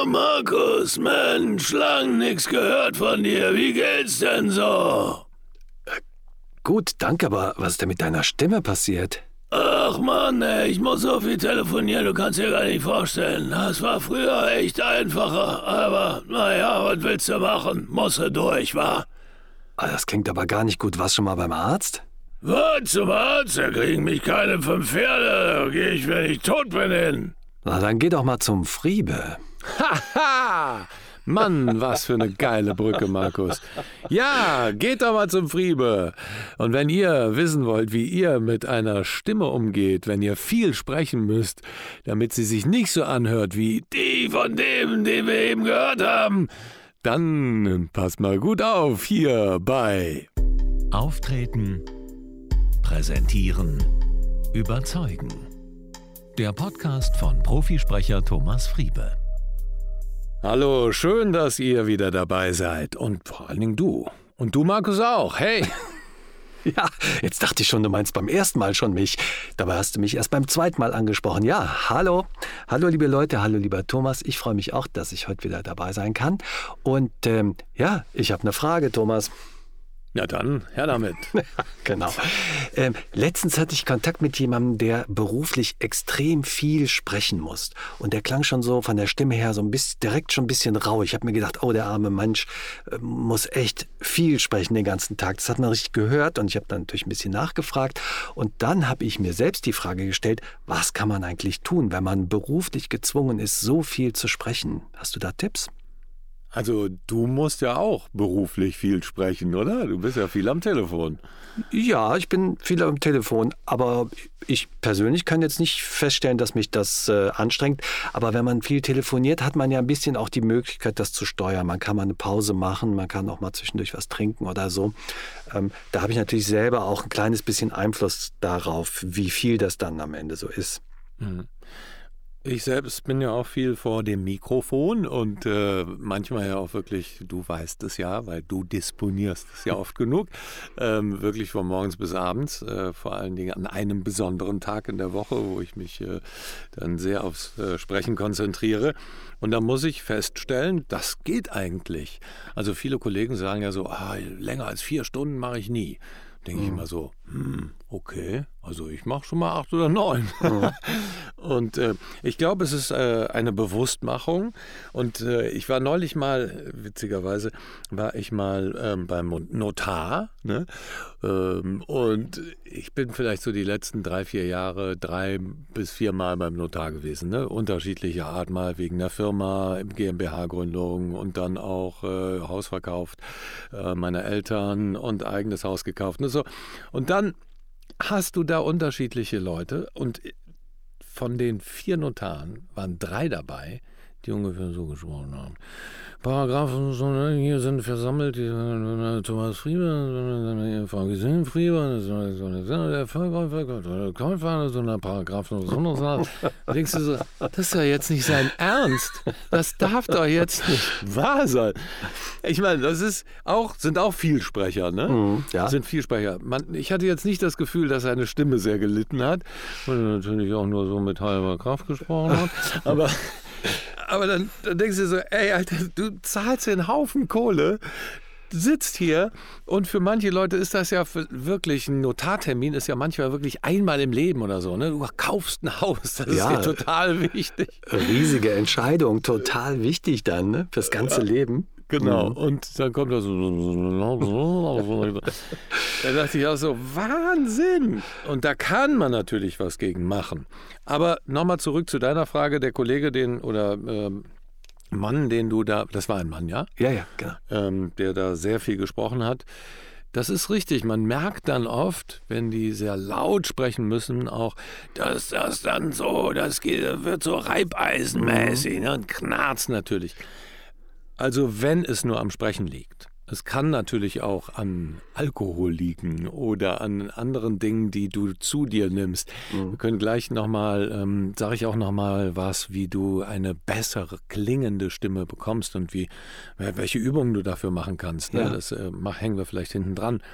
Markus, Mensch, lang nix gehört von dir. Wie geht's denn so? Gut, danke, aber was ist denn mit deiner Stimme passiert? Ach Mann, ey, ich muss so viel telefonieren, du kannst dir gar nicht vorstellen. Das war früher echt einfacher, aber naja, was willst du machen? Musste durch, wa? Das klingt aber gar nicht gut. Warst du schon mal beim Arzt? Was, zum Arzt? Da kriegen mich keine 5 Pferde, da geh ich, wenn ich tot bin, hin. Na, dann geh doch mal zum Friebe. Haha! Mann, was für eine geile Brücke, Markus. Ja, geht doch mal zum Friebe. Und wenn ihr wissen wollt, wie ihr mit einer Stimme umgeht, wenn ihr viel sprechen müsst, damit sie sich nicht so anhört wie Die von dem, den wir eben gehört haben. dann passt mal gut auf hier bei Auftreten, präsentieren, überzeugen. Der Podcast von Profisprecher Thomas Friebe. Hallo, schön, dass ihr wieder dabei seid. Und vor allen Dingen du. Und du, Markus, auch. Hey! Ja, jetzt dachte ich schon, du meinst beim ersten Mal schon mich. Dabei hast du mich erst beim zweiten Mal angesprochen. Ja, hallo. Hallo, liebe Leute. Hallo, lieber Thomas. Ich freue mich auch, dass ich heute wieder dabei sein kann. Und ja, ich habe eine Frage, Thomas. Ja, dann, her damit. Genau. Letztens hatte ich Kontakt mit jemandem, der beruflich extrem viel sprechen muss. Und der klang schon so von der Stimme her so ein bisschen, direkt schon ein bisschen rau. Ich habe mir gedacht, oh, der arme Mensch muss echt viel sprechen den ganzen Tag. Das hat man richtig gehört und ich habe dann natürlich ein bisschen nachgefragt. Und dann habe ich mir selbst die Frage gestellt, was kann man eigentlich tun, wenn man beruflich gezwungen ist, so viel zu sprechen? Hast du da Tipps? Also, du musst ja auch beruflich viel sprechen, oder? Du bist ja viel am Telefon. Ja, ich bin viel am Telefon, aber ich persönlich kann jetzt nicht feststellen, dass mich das anstrengt. Aber wenn man viel telefoniert, hat man ja ein bisschen auch die Möglichkeit, das zu steuern. Man kann mal eine Pause machen, man kann auch mal zwischendurch was trinken oder so. Da habe ich natürlich selber auch ein kleines bisschen Einfluss darauf, wie viel das dann am Ende so ist. Mhm. Ich selbst bin ja auch viel vor dem Mikrofon und manchmal ja auch wirklich, du weißt es ja, weil du disponierst es ja oft genug, wirklich von morgens bis abends, vor allen Dingen an einem besonderen Tag in der Woche, wo ich mich dann sehr aufs Sprechen konzentriere. Und da muss ich feststellen, das geht eigentlich. Also viele Kollegen sagen ja so, länger als 4 Stunden mache ich nie. Denke ich immer so, okay, also ich mache schon mal 8 oder 9. Und ich glaube, es ist eine Bewusstmachung. Und ich war neulich mal, witzigerweise, beim Notar. Ne? Und ich bin vielleicht so die letzten 3-4 Jahre 3 bis 4 Mal beim Notar gewesen. Ne? Unterschiedlicher Art, mal wegen der Firma, GmbH-Gründung und dann auch Haus verkauft, meiner Eltern und eigenes Haus gekauft. Ne? So. Und dann hast du da unterschiedliche Leute und von den 4 Notaren waren 3 dabei, die ungefähr so gesprochen haben. Paragraphen hier sind versammelt, Thomas Friebe, Frau Gesine Friebe, der Verkäufer, der Käufer, so ein Paragraph. Da denkst du so, das ist ja jetzt nicht sein Ernst. Das darf doch jetzt nicht wahr sein. Ich meine, sind auch Vielsprecher, ne? Ja. Sind Vielsprecher. Ich hatte jetzt nicht das Gefühl, dass seine Stimme sehr gelitten hat, weil er natürlich auch nur so mit halber Kraft gesprochen hat, aber dann denkst du so, ey, Alter, du zahlst einen Haufen Kohle, sitzt hier und für manche Leute ist das ja wirklich, ein Notartermin ist ja manchmal wirklich einmal im Leben oder so, ne? Du kaufst ein Haus, das ist dir total wichtig. Riesige Entscheidung, total wichtig dann, ne? Fürs ganze Leben. Genau, und dann kommt da so, da dachte ich auch so, Wahnsinn! Und da kann man natürlich was gegen machen. Aber nochmal zurück zu deiner Frage, der Kollege, Mann, den du da, das war ein Mann, ja? Ja, genau. Der da sehr viel gesprochen hat. Das ist richtig, man merkt dann oft, wenn die sehr laut sprechen müssen, auch, dass das dann so, wird so reibeisenmäßig, ne? Und knarzt natürlich. Also wenn es nur am Sprechen liegt. Es kann natürlich auch an Alkohol liegen oder an anderen Dingen, die du zu dir nimmst. Wir können gleich nochmal, sage ich auch nochmal was, wie du eine bessere klingende Stimme bekommst und welche Übungen du dafür machen kannst. Ne? Ja. Das hängen wir vielleicht hinten dran.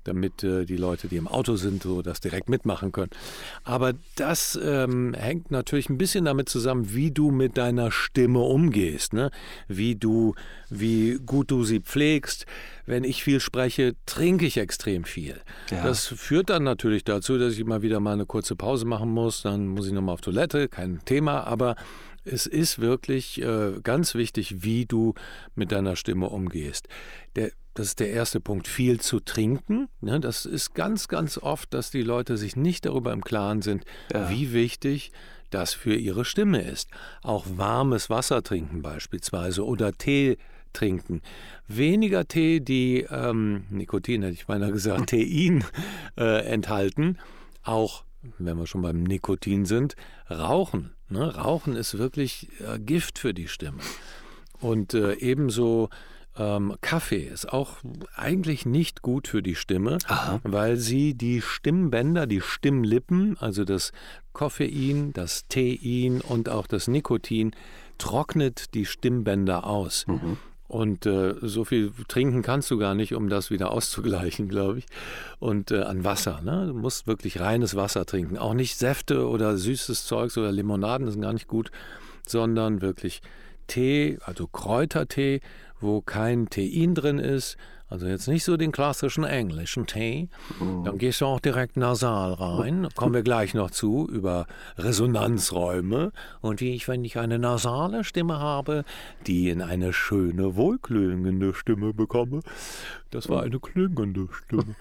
damit die Leute, die im Auto sind, so das direkt mitmachen können. Aber das hängt natürlich ein bisschen damit zusammen, wie du mit deiner Stimme umgehst, ne? Wie gut du sie pflegst. Wenn ich viel spreche, trinke ich extrem viel. Ja. Das führt dann natürlich dazu, dass ich immer wieder mal eine kurze Pause machen muss. Dann muss ich nochmal auf Toilette, kein Thema. Aber es ist wirklich ganz wichtig, wie du mit deiner Stimme umgehst. Das ist der erste Punkt, viel zu trinken. Ne? Das ist ganz, ganz oft, dass die Leute sich nicht darüber im Klaren sind, wie wichtig das für ihre Stimme ist. Auch warmes Wasser trinken beispielsweise oder Tee trinken. Weniger Tee, die Nikotin, hätte ich beinahe gesagt, Tein enthalten. Auch, wenn wir schon beim Nikotin sind, Rauchen. Ne? Rauchen ist wirklich Gift für die Stimme. Und ebenso Kaffee ist auch eigentlich nicht gut für die Stimme, weil sie die Stimmbänder, die Stimmlippen, also das Koffein, das Tein und auch das Nikotin, trocknet die Stimmbänder aus. Und so viel trinken kannst du gar nicht, um das wieder auszugleichen, glaube ich. Und an Wasser, ne? Du musst wirklich reines Wasser trinken. Auch nicht Säfte oder süßes Zeugs oder Limonaden, das sind gar nicht gut, sondern wirklich Tee, also Kräutertee, wo kein Tein drin ist. Also jetzt nicht so den klassischen englischen Tee. Dann gehst du auch direkt nasal rein. Da kommen wir gleich noch zu, über Resonanzräume. Und wenn ich eine nasale Stimme habe, die in eine schöne, wohlklingende Stimme bekomme. Das war eine klingende Stimme.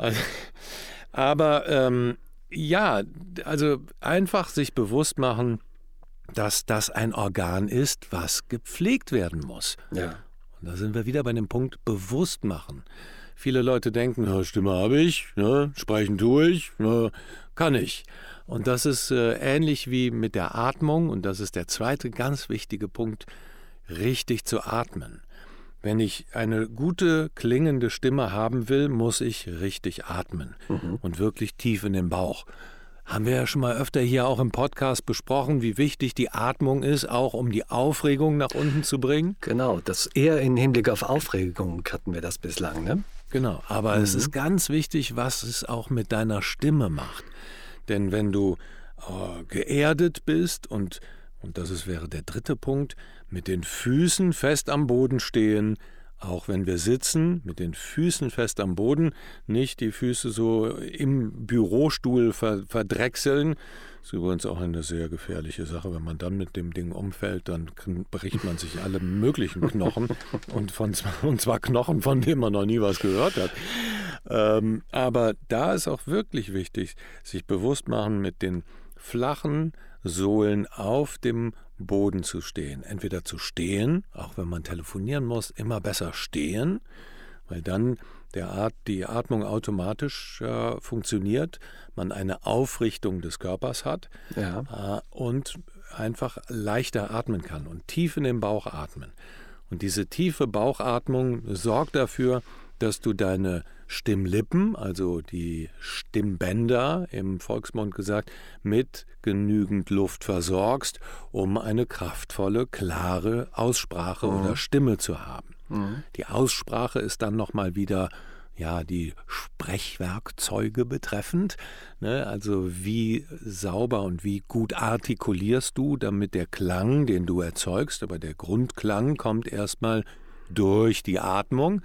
Aber also einfach sich bewusst machen, dass das ein Organ ist, was gepflegt werden muss. Ja. Und da sind wir wieder bei dem Punkt bewusst machen. Viele Leute denken, Stimme habe ich, ne, sprechen tue ich, ne, kann ich. Und das ist ähnlich wie mit der Atmung. Und das ist der zweite ganz wichtige Punkt, richtig zu atmen. Wenn ich eine gute, klingende Stimme haben will, muss ich richtig atmen und wirklich tief in den Bauch. Haben wir ja schon mal öfter hier auch im Podcast besprochen, wie wichtig die Atmung ist, auch um die Aufregung nach unten zu bringen. Genau, das eher im Hinblick auf Aufregung hatten wir das bislang, ne? Genau, aber es ist ganz wichtig, was es auch mit deiner Stimme macht. Denn wenn du geerdet bist und wäre der dritte Punkt, mit den Füßen fest am Boden stehen, auch wenn wir sitzen, mit den Füßen fest am Boden, nicht die Füße so im Bürostuhl verdrechseln. Das ist übrigens auch eine sehr gefährliche Sache. Wenn man dann mit dem Ding umfällt, dann bricht man sich alle möglichen Knochen und zwar Knochen, von denen man noch nie was gehört hat. Aber da ist auch wirklich wichtig, sich bewusst machen, mit den flachen Sohlen auf dem Boden zu stehen. Entweder zu stehen, auch wenn man telefonieren muss, immer besser stehen, weil dann die Atmung automatisch funktioniert, man eine Aufrichtung des Körpers hat und einfach leichter atmen kann und tief in den Bauch atmen. Und diese tiefe Bauchatmung sorgt dafür, dass du deine Stimmlippen, also die Stimmbänder im Volksmund gesagt, mit genügend Luft versorgst, um eine kraftvolle, klare Aussprache oder Stimme zu haben. Die Aussprache ist dann nochmal wieder die Sprechwerkzeuge betreffend, ne? Also wie sauber und wie gut artikulierst du, damit der Klang, den du erzeugst, aber der Grundklang kommt erstmal durch die Atmung.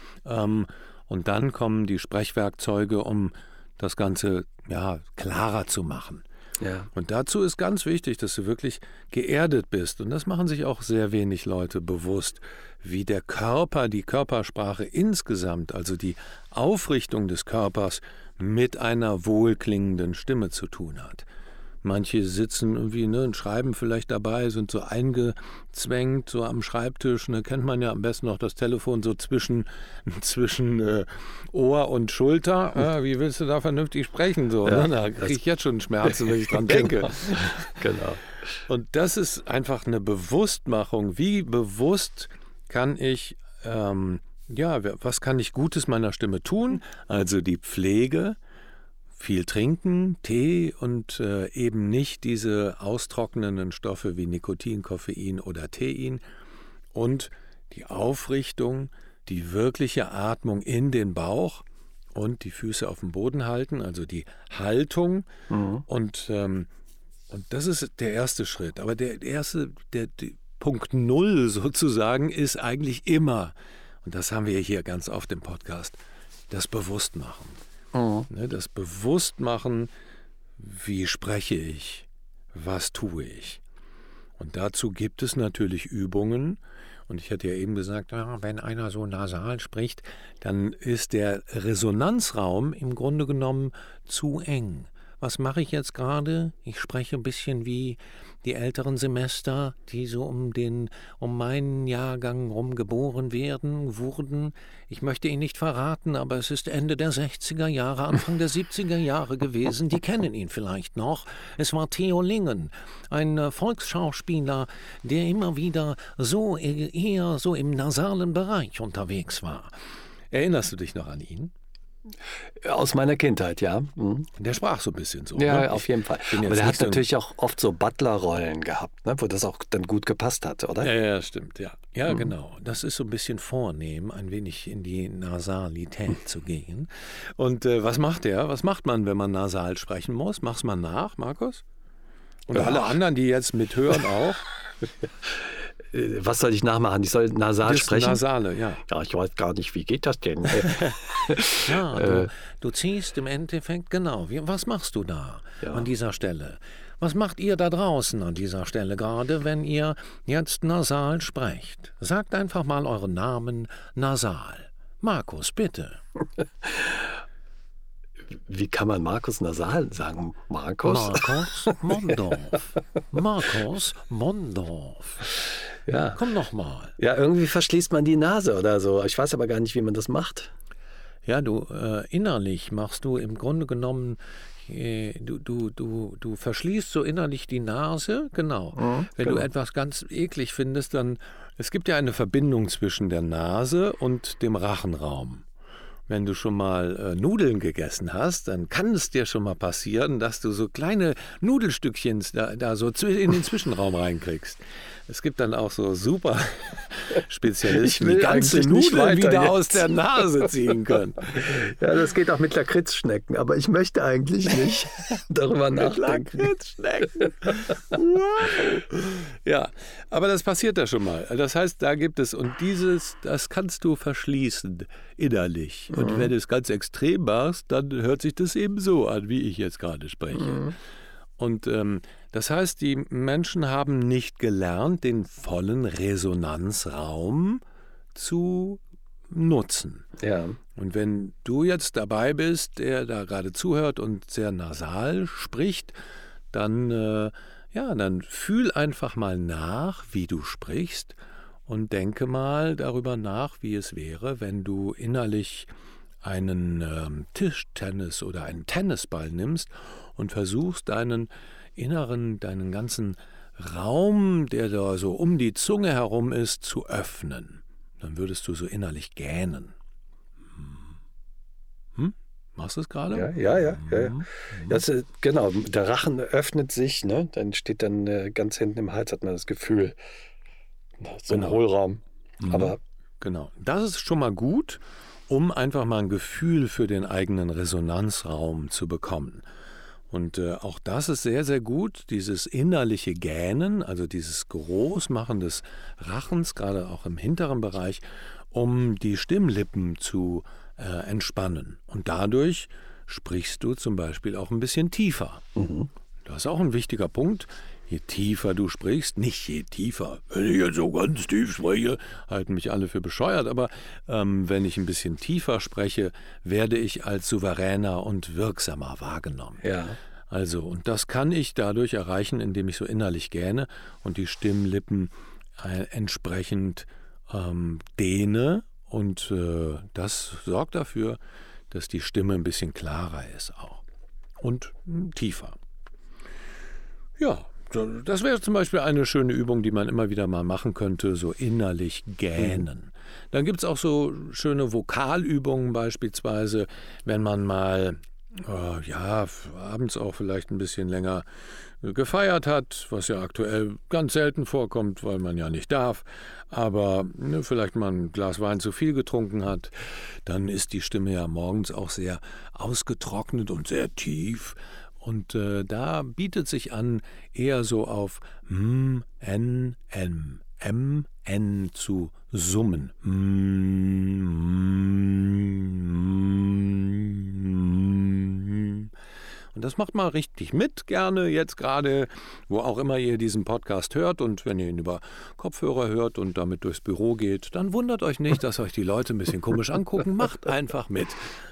Und dann kommen die Sprechwerkzeuge, um das Ganze klarer zu machen. Ja. Und dazu ist ganz wichtig, dass du wirklich geerdet bist. Und das machen sich auch sehr wenig Leute bewusst, wie der Körper, die Körpersprache insgesamt, also die Aufrichtung des Körpers mit einer wohlklingenden Stimme zu tun hat. Manche sitzen irgendwie und schreiben vielleicht dabei, sind so eingezwängt, so am Schreibtisch. Kennt man ja am besten noch das Telefon so zwischen Ohr und Schulter. Wie willst du da vernünftig sprechen? So, Da kriege ich jetzt schon Schmerzen, wenn ich dran denke. Genau. Und das ist einfach eine Bewusstmachung. Wie bewusst kann ich, was kann ich Gutes meiner Stimme tun? Also die Pflege. Viel trinken, Tee und eben nicht diese austrocknenden Stoffe wie Nikotin, Koffein oder Tein und die Aufrichtung, die wirkliche Atmung in den Bauch und die Füße auf dem Boden halten, also die Haltung. Und das ist der erste Schritt. Aber der Punkt 0 sozusagen ist eigentlich immer, und das haben wir hier ganz oft im Podcast, das Bewusstmachen. Das Bewusstmachen, wie spreche ich, was tue ich. Und dazu gibt es natürlich Übungen. Und ich hatte ja eben gesagt, wenn einer so nasal spricht, dann ist der Resonanzraum im Grunde genommen zu eng. Was mache ich jetzt gerade? Ich spreche ein bisschen wie die älteren Semester, die so um meinen Jahrgang rum geboren wurden. Ich möchte ihn nicht verraten, aber es ist Ende der 60er Jahre, Anfang der 70er Jahre gewesen. Die kennen ihn vielleicht noch. Es war Theo Lingen, ein Volksschauspieler, der immer wieder eher so im nasalen Bereich unterwegs war. Erinnerst du dich noch an ihn? Aus meiner Kindheit, ja. Der sprach so ein bisschen so. Ja, ne? auf jeden Fall. Aber der hat natürlich auch oft so Butler-Rollen gehabt, ne, wo das auch dann gut gepasst hatte, oder? Ja, stimmt, ja. Ja, genau. Das ist so ein bisschen vornehm, ein wenig in die Nasalität zu gehen. Und was macht der? Was macht man, wenn man nasal sprechen muss? Mach's mal nach, Markus? Und alle anderen, die jetzt mithören, auch? Was soll ich nachmachen? Ich soll nasal sprechen? Nasale, ja. Ja, ich weiß gar nicht, wie geht das denn? Ja, du ziehst im Endeffekt, genau. Was machst du da an dieser Stelle? Was macht ihr da draußen an dieser Stelle gerade, wenn ihr jetzt nasal sprecht? Sagt einfach mal euren Namen nasal. Markus, bitte. Wie kann man Markus nasal sagen? Markus? Markus Mondorf. Markus Mondorf. Ja. Komm noch mal. Ja, irgendwie verschließt man die Nase oder so. Ich weiß aber gar nicht, wie man das macht. Ja, du innerlich machst du im Grunde genommen, du verschließt so innerlich die Nase, genau. Wenn du etwas ganz eklig findest, dann, es gibt ja eine Verbindung zwischen der Nase und dem Rachenraum. Wenn du schon mal Nudeln gegessen hast, dann kann es dir schon mal passieren, dass du so kleine Nudelstückchen da so in den Zwischenraum reinkriegst. Es gibt dann auch so super Spezialisten, die ganze Nudeln wieder aus der Nase ziehen können. Ja, das geht auch mit Lakritzschnecken, aber ich möchte eigentlich nicht darüber nachdenken. Mit Lakritzschnecken. Wow. Ja, aber das passiert da schon mal. Das heißt, da gibt es, und das kannst du verschließen innerlich. Und wenn du es ganz extrem machst, dann hört sich das eben so an, wie ich jetzt gerade spreche. Und das heißt, die Menschen haben nicht gelernt, den vollen Resonanzraum zu nutzen. Ja. Und wenn du jetzt dabei bist, der da gerade zuhört und sehr nasal spricht, dann fühl einfach mal nach, wie du sprichst, und denke mal darüber nach, wie es wäre, wenn du innerlich einen Tischtennis oder einen Tennisball nimmst und versuchst, deinen ganzen Raum, der da so um die Zunge herum ist, zu öffnen. Dann würdest du so innerlich gähnen. Machst du es gerade? Ja. Das, genau, der Rachen öffnet sich, ne? Dann steht dann ganz hinten im Hals, hat man das Gefühl, so ein Hohlraum. Aber genau, das ist schon mal gut, um einfach mal ein Gefühl für den eigenen Resonanzraum zu bekommen. Und auch das ist sehr, sehr gut, dieses innerliche Gähnen, also dieses Großmachen des Rachens, gerade auch im hinteren Bereich, um die Stimmlippen zu entspannen. Und dadurch sprichst du zum Beispiel auch ein bisschen tiefer. Das ist auch ein wichtiger Punkt. Je tiefer du sprichst, nicht je tiefer. Wenn ich jetzt so ganz tief spreche, halten mich alle für bescheuert, aber wenn ich ein bisschen tiefer spreche, werde ich als souveräner und wirksamer wahrgenommen. ja. Also, und das kann ich dadurch erreichen, indem ich so innerlich gähne und die Stimmlippen entsprechend dehne, und das sorgt dafür, dass die Stimme ein bisschen klarer ist auch und tiefer. Ja, das wäre zum Beispiel eine schöne Übung, die man immer wieder mal machen könnte, so innerlich gähnen. Dann gibt es auch so schöne Vokalübungen beispielsweise, wenn man mal Ja, abends auch vielleicht ein bisschen länger gefeiert hat, was ja aktuell ganz selten vorkommt, weil man ja nicht darf, aber vielleicht mal ein Glas Wein zu viel getrunken hat, dann ist die Stimme ja morgens auch sehr ausgetrocknet und sehr tief. Und da bietet sich an, eher so auf N, zu summen. Und das macht mal richtig mit, gerne jetzt gerade, wo auch immer ihr diesen Podcast hört. Und wenn ihr ihn über Kopfhörer hört und damit durchs Büro geht, dann wundert euch nicht, dass euch die Leute ein bisschen komisch angucken. Macht einfach mit.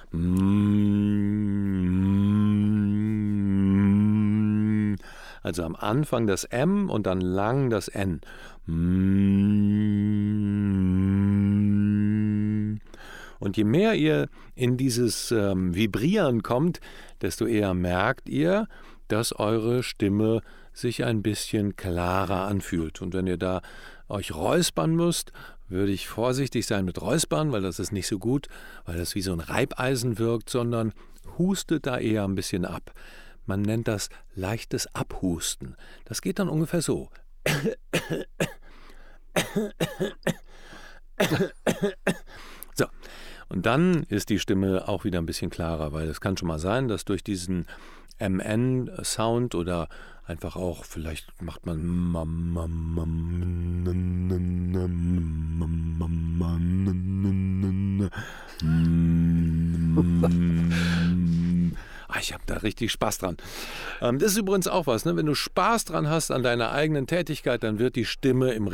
Also am Anfang das M und dann lang das N. Und je mehr ihr in dieses Vibrieren kommt, desto eher merkt ihr, dass eure Stimme sich ein bisschen klarer anfühlt. Und wenn ihr da euch räuspern müsst, würde ich vorsichtig sein mit Räuspern, weil das ist nicht so gut, weil das wie so ein Reibeisen wirkt, sondern hustet da eher ein bisschen ab. Man nennt das leichtes Abhusten. Das geht dann ungefähr so. So, und dann ist die Stimme auch wieder ein bisschen klarer, weil es kann schon mal sein, dass durch diesen MN-Sound oder einfach auch, vielleicht macht man ich habe da richtig Spaß dran. Das ist übrigens auch was, ne? Wenn du Spaß dran hast an deiner eigenen Tätigkeit, dann wird die Stimme im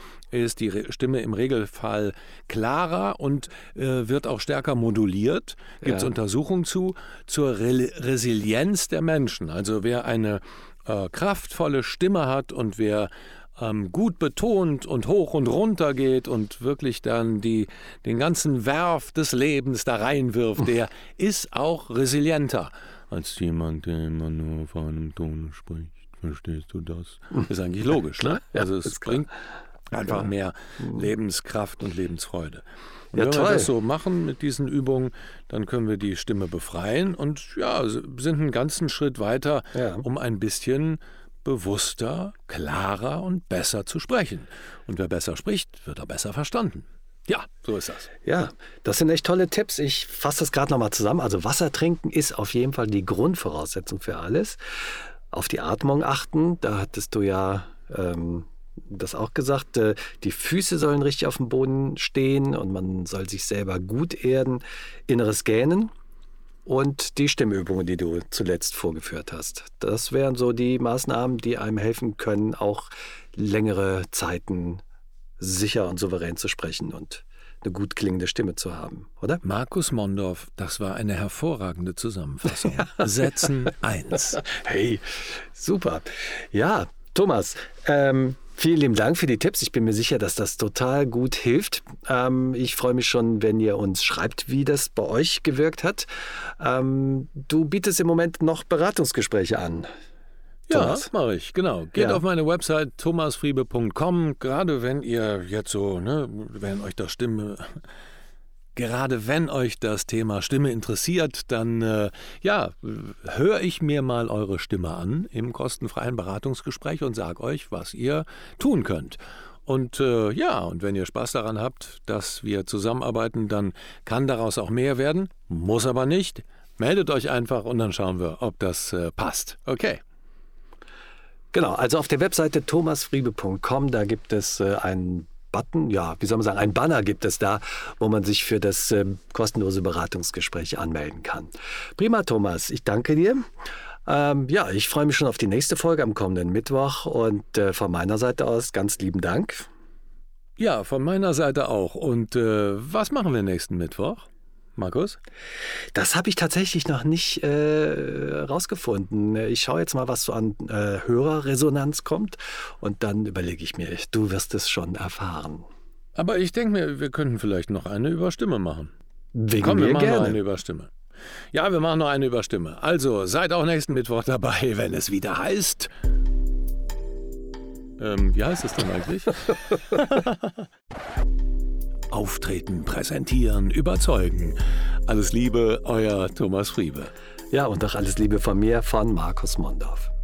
Regelfall klarer und wird auch stärker moduliert. Gibt es Untersuchungen zur Resilienz der Menschen. Also wer eine kraftvolle Stimme hat und wer gut betont und hoch und runter geht und wirklich dann den ganzen Werf des Lebens da reinwirft, der ist auch resilienter als jemand, der immer nur auf einem Ton spricht. Verstehst du das? Ist eigentlich logisch, ne? Also es bringt einfach mehr Lebenskraft und Lebensfreude. Und wenn wir das so machen mit diesen Übungen, dann können wir die Stimme befreien und sind einen ganzen Schritt weiter, um ein bisschen bewusster, klarer und besser zu sprechen. Und wer besser spricht, wird auch besser verstanden. Ja, so ist das. Ja, das sind echt tolle Tipps. Ich fasse das gerade nochmal zusammen. Also Wasser trinken ist auf jeden Fall die Grundvoraussetzung für alles. Auf die Atmung achten, da hattest du ja das auch gesagt. Die Füße sollen richtig auf dem Boden stehen und man soll sich selber gut erden. Inneres Gähnen. Und die Stimmübungen, die du zuletzt vorgeführt hast. Das wären so die Maßnahmen, die einem helfen können, auch längere Zeiten sicher und souverän zu sprechen und eine gut klingende Stimme zu haben, oder? Markus Mondorf, das war eine hervorragende Zusammenfassung. Setzen 1. Hey, super. Ja, Thomas, vielen lieben Dank für die Tipps. Ich bin mir sicher, dass das total gut hilft. Ich freue mich schon, wenn ihr uns schreibt, wie das bei euch gewirkt hat. Du bietest im Moment noch Beratungsgespräche an. Thomas. Ja, mache ich, genau. Geht auf meine Website thomasfriebe.com. Gerade wenn ihr jetzt so, Gerade wenn euch das Thema Stimme interessiert, dann höre ich mir mal eure Stimme an im kostenfreien Beratungsgespräch und sage euch, was ihr tun könnt. Und und wenn ihr Spaß daran habt, dass wir zusammenarbeiten, dann kann daraus auch mehr werden, muss aber nicht. Meldet euch einfach und dann schauen wir, ob das passt. Okay. Genau, also auf der Webseite thomasfriebe.com, da gibt es einen Button, ein Banner gibt es da, wo man sich für das kostenlose Beratungsgespräch anmelden kann. Prima, Thomas, ich danke dir. Ich freue mich schon auf die nächste Folge am kommenden Mittwoch und von meiner Seite aus ganz lieben Dank. Ja, von meiner Seite auch. Und was machen wir nächsten Mittwoch, Markus? Das habe ich tatsächlich noch nicht rausgefunden. Ich schaue jetzt mal, was so an Hörerresonanz kommt und dann überlege ich mir, du wirst es schon erfahren. Aber ich denke mir, wir könnten vielleicht noch eine über Stimme machen. Wir machen noch eine über Stimme. Ja, wir machen noch eine über Stimme. Also, seid auch nächsten Mittwoch dabei, wenn es wieder heißt... wie heißt es denn eigentlich? Auftreten, präsentieren, überzeugen. Alles Liebe, euer Thomas Friebe. Ja, und auch alles Liebe von mir, von Markus Mondorf.